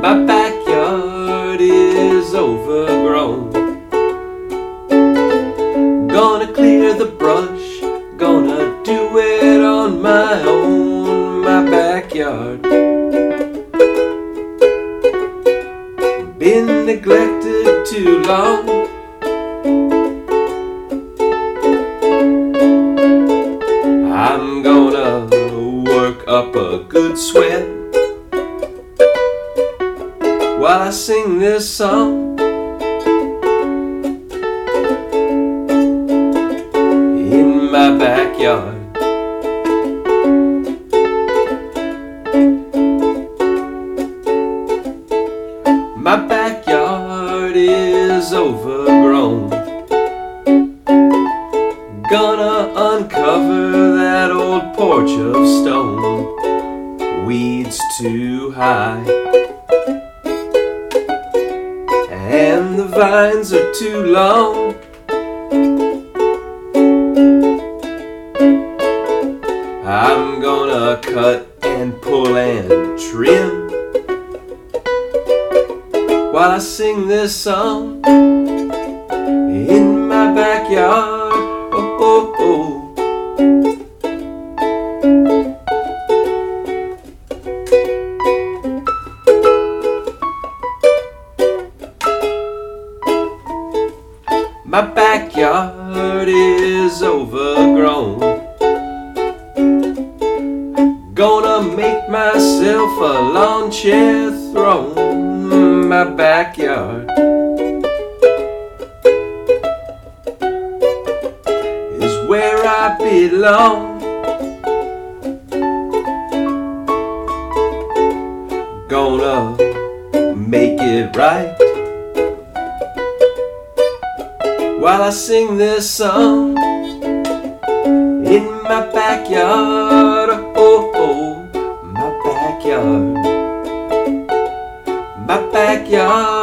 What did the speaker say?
My backyard is overgrown. Gonna clear the brush, gonna do it on my own. My backyard been neglected too long. I'm gonna work up a good sweat while I sing this song. In my backyard, my backyard is overgrown. Gonna uncover that old porch of stone. Weeds too high and the vines are too long. I'm gonna cut and pull and trim while I sing this song. In my backyard, oh, oh, oh. My backyard is overgrown. Gonna make myself a lawn chair throne. My backyard is where I belong. Gonna make it right while I sing this song. In my backyard, oh, oh, my backyard, my backyard.